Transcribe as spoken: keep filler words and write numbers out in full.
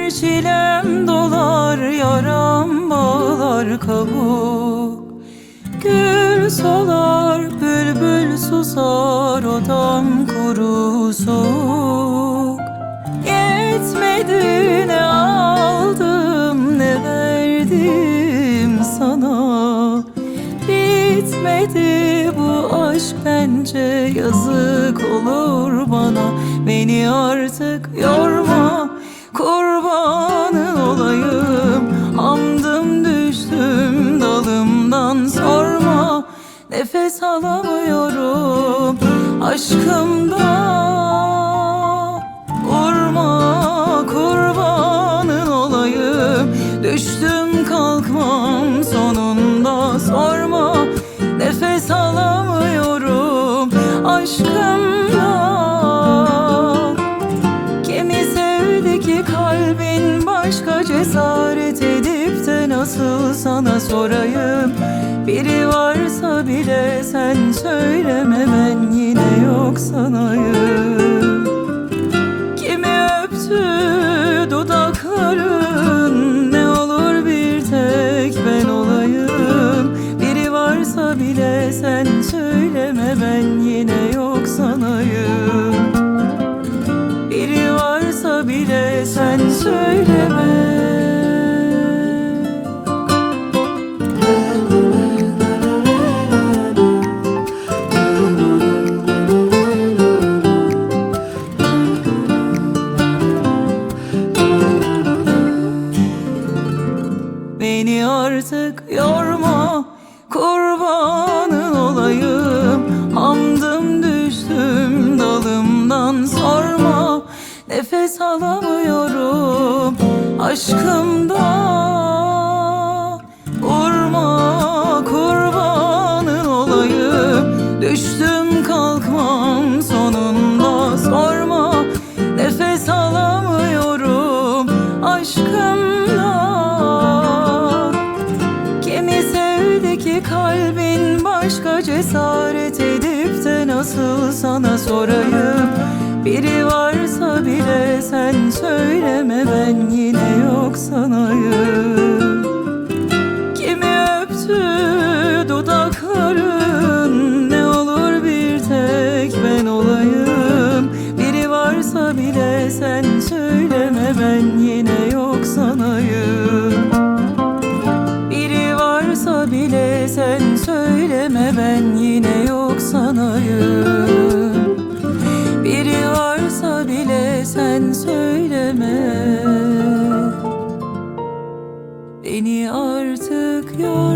Her çilem dolar, yaram bağlar kabuk. Gül solar, bülbül susar, odam kuru soğuk. Yetmedi ne aldım ne verdim sana. Bitmedi bu aşk bence, yazık olur bana. Beni artık yorma, kurbanın olayım. Hamdım düştüm dalımdan, sorma. Nefes alamıyorum aşkımdan. Vurma, kurbanın olayım. Düştüm kalkmam sonunda, sorma. Nefes alamıyorum aşkımdan. Kimi sevdi ki kalbin başka, cesaret edip de nasıl sana sorayım. Biri varsa bile sen söyleme, ben yine yok sanayım. Kimi öptü dudakların, ne olur bir tek ben olayım. Biri varsa bile sen söyleme, ben yine yok sanayım. Biri varsa bile sen söyleme. Beni artık yorma, kurbanın olayım. Hamdım düştüm dalımdan, sorma. Nefes alamıyorum aşkımdan. Vurma, kurbanın olayım. Düştüm kalkmam sonunda, sorma. Nefes alamıyorum aşkımdan. Kimi sevdi ki kalbin başka, cesaret edip de nasıl sana sorayım. Biri varsa bile sen söyleme, ben yine yok sanayım. Kimi öptü dudakların, ne olur bir tek ben olayım. Biri varsa bile sen söyleme, ben yine yok sanayım. Biri varsa bile sen söyleme, ben yine yok sanayım. Biri varsa bile sen söyleme, beni artık yor.